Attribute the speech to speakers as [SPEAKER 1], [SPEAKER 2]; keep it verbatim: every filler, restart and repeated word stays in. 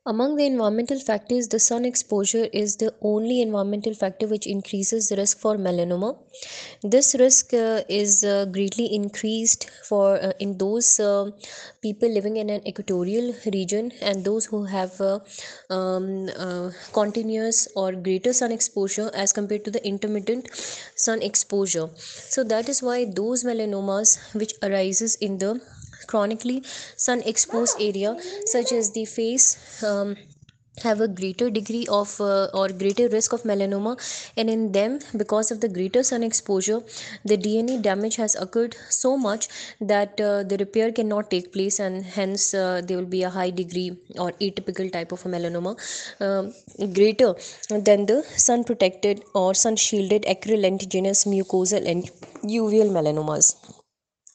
[SPEAKER 1] Among the environmental factors, the sun exposure is the only environmental factor which increases the risk for melanoma. This risk uh, is uh, greatly increased for uh, in those uh, people living in an equatorial region and those who have uh, um, uh, continuous or greater sun exposure as compared to the intermittent sun exposure. So that is why those melanomas which arises in the chronically sun exposed area such as the face um, have a greater degree of uh, or greater risk of melanoma, and in them, because of the greater sun exposure, the D N A damage has occurred so much that uh, the repair cannot take place, and hence uh, there will be a high degree or atypical type of a melanoma, um, greater than the sun protected or sun shielded acral lentiginous mucosal and uveal melanomas.